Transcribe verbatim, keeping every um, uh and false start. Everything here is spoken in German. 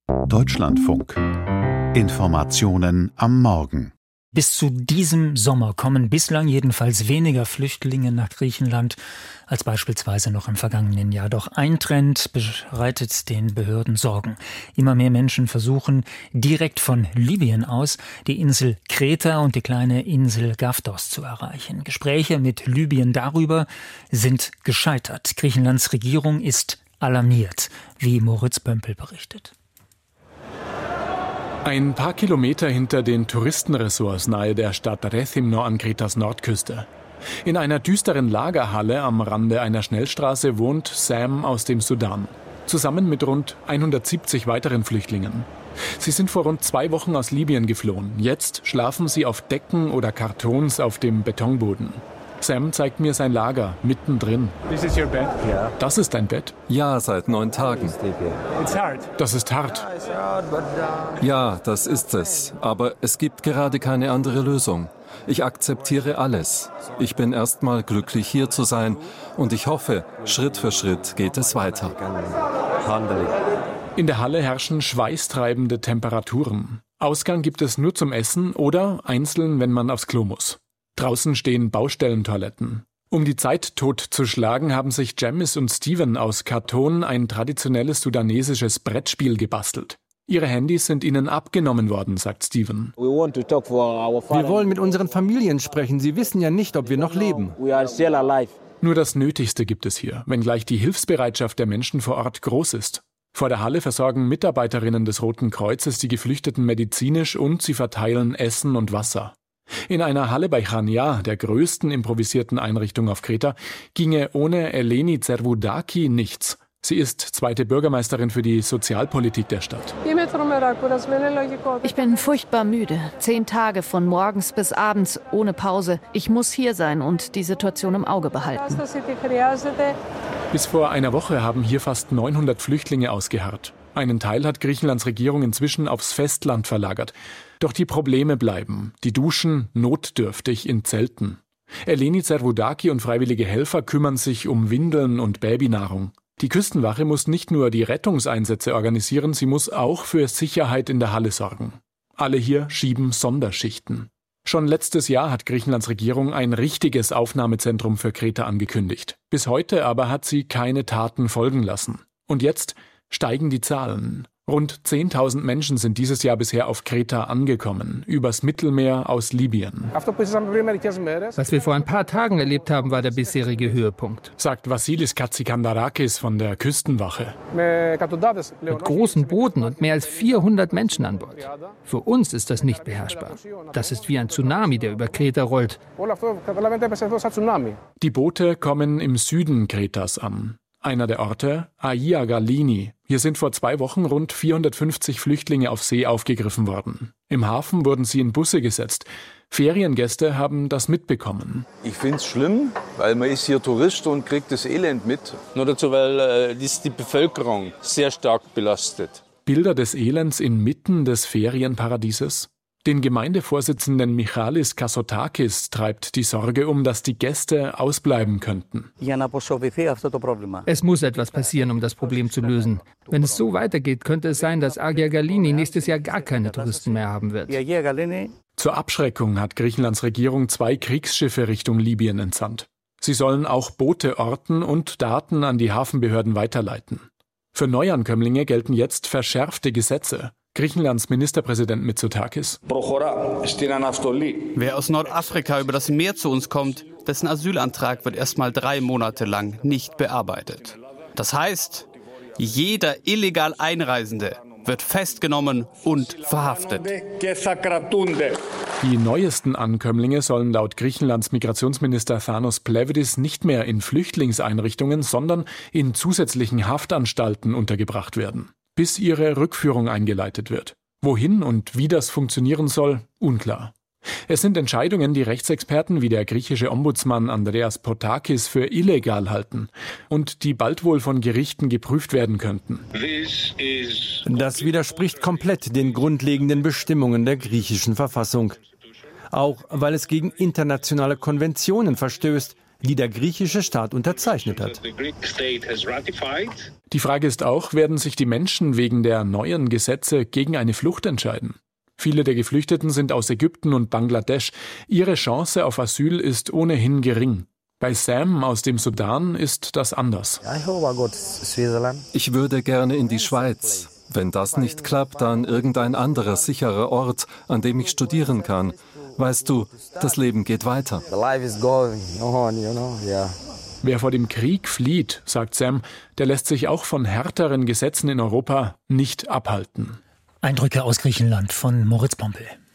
Deutschlandfunk. Informationen am Morgen. Bis zu diesem Sommer kommen bislang jedenfalls weniger Flüchtlinge nach Griechenland als beispielsweise noch im vergangenen Jahr. Doch ein Trend bereitet den Behörden Sorgen. Immer mehr Menschen versuchen, direkt von Libyen aus die Insel Kreta und die kleine Insel Gavdos zu erreichen. Gespräche mit Libyen darüber sind gescheitert. Griechenlands Regierung ist alarmiert, wie Moritz Bömpel berichtet. Ein paar Kilometer hinter den Touristenressorts nahe der Stadt Rethymno an Kretas Nordküste. In einer düsteren Lagerhalle am Rande einer Schnellstraße wohnt Sam aus dem Sudan. Zusammen mit rund hundertsiebzig weiteren Flüchtlingen. Sie sind vor rund zwei Wochen aus Libyen geflohen. Jetzt schlafen sie auf Decken oder Kartons auf dem Betonboden. Sam zeigt mir sein Lager, mittendrin. This is your bed? Ja. Das ist dein Bett? Ja, seit neun Tagen. It's hard. Das ist hart. Ja, das ist es. Aber es gibt gerade keine andere Lösung. Ich akzeptiere alles. Ich bin erstmal glücklich, hier zu sein. Und ich hoffe, Schritt für Schritt geht es weiter. In der Halle herrschen schweißtreibende Temperaturen. Ausgang gibt es nur zum Essen oder einzeln, wenn man aufs Klo muss. Draußen stehen Baustellentoiletten. Um die Zeit totzuschlagen, haben sich Jamis und Steven aus Karton ein traditionelles sudanesisches Brettspiel gebastelt. Ihre Handys sind ihnen abgenommen worden, sagt Steven. Wir wollen mit unseren Familien sprechen. Sie wissen ja nicht, ob wir noch leben. Nur das Nötigste gibt es hier, wenngleich die Hilfsbereitschaft der Menschen vor Ort groß ist. Vor der Halle versorgen Mitarbeiterinnen des Roten Kreuzes die Geflüchteten medizinisch und sie verteilen Essen und Wasser. In einer Halle bei Chania, der größten improvisierten Einrichtung auf Kreta, ginge ohne Eleni Zervoudaki nichts. Sie ist zweite Bürgermeisterin für die Sozialpolitik der Stadt. Ich bin furchtbar müde. Zehn Tage von morgens bis abends ohne Pause. Ich muss hier sein und die Situation im Auge behalten. Bis vor einer Woche haben hier fast neunhundert Flüchtlinge ausgeharrt. Einen Teil hat Griechenlands Regierung inzwischen aufs Festland verlagert. Doch die Probleme bleiben. Die duschen notdürftig in Zelten. Eleni Zervoudaki und freiwillige Helfer kümmern sich um Windeln und Babynahrung. Die Küstenwache muss nicht nur die Rettungseinsätze organisieren, sie muss auch für Sicherheit in der Halle sorgen. Alle hier schieben Sonderschichten. Schon letztes Jahr hat Griechenlands Regierung ein richtiges Aufnahmezentrum für Kreta angekündigt. Bis heute aber hat sie keine Taten folgen lassen. Und jetzt steigen die Zahlen. Rund zehntausend Menschen sind dieses Jahr bisher auf Kreta angekommen, übers Mittelmeer aus Libyen. Was wir vor ein paar Tagen erlebt haben, war der bisherige Höhepunkt. Sagt Vassilis Katsikandarakis von der Küstenwache. Mit großen Booten und mehr als vierhundert Menschen an Bord. Für uns ist das nicht beherrschbar. Das ist wie ein Tsunami, der über Kreta rollt. Die Boote kommen im Süden Kretas an. Einer der Orte, Aia Galini. Hier sind vor zwei Wochen rund vierhundertfünfzig Flüchtlinge auf See aufgegriffen worden. Im Hafen wurden sie in Busse gesetzt. Feriengäste haben das mitbekommen. Ich finde es schlimm, weil man ist hier Tourist und kriegt das Elend mit. Nur dazu, weil äh, das die Bevölkerung sehr stark belastet. Bilder des Elends inmitten des Ferienparadieses? Den Gemeindevorsitzenden Michalis Kassotakis treibt die Sorge um, dass die Gäste ausbleiben könnten. Es muss etwas passieren, um das Problem zu lösen. Wenn es so weitergeht, könnte es sein, dass Agia Galini nächstes Jahr gar keine Touristen mehr haben wird. Zur Abschreckung hat Griechenlands Regierung zwei Kriegsschiffe Richtung Libyen entsandt. Sie sollen auch Boote orten und Daten an die Hafenbehörden weiterleiten. Für Neuankömmlinge gelten jetzt verschärfte Gesetze. Griechenlands Ministerpräsident Mitsotakis. Wer aus Nordafrika über das Meer zu uns kommt, dessen Asylantrag wird erstmal drei Monate lang nicht bearbeitet. Das heißt, jeder illegal Einreisende wird festgenommen und verhaftet. Die neuesten Ankömmlinge sollen laut Griechenlands Migrationsminister Thanos Plevidis nicht mehr in Flüchtlingseinrichtungen, sondern in zusätzlichen Haftanstalten untergebracht werden, bis ihre Rückführung eingeleitet wird. Wohin und wie das funktionieren soll, unklar. Es sind Entscheidungen, die Rechtsexperten wie der griechische Ombudsmann Andreas Potakis für illegal halten und die bald wohl von Gerichten geprüft werden könnten. Das widerspricht komplett den grundlegenden Bestimmungen der griechischen Verfassung. Auch weil es gegen internationale Konventionen verstößt, die der griechische Staat unterzeichnet hat. Die Frage ist auch, werden sich die Menschen wegen der neuen Gesetze gegen eine Flucht entscheiden? Viele der Geflüchteten sind aus Ägypten und Bangladesch. Ihre Chance auf Asyl ist ohnehin gering. Bei Sam aus dem Sudan ist das anders. Ich würde gerne in die Schweiz. Wenn das nicht klappt, dann irgendein anderer sicherer Ort, an dem ich studieren kann. Weißt du, das Leben geht weiter. Wer vor dem Krieg flieht, sagt Sam, der lässt sich auch von härteren Gesetzen in Europa nicht abhalten. Eindrücke aus Griechenland von Moritz Pompel.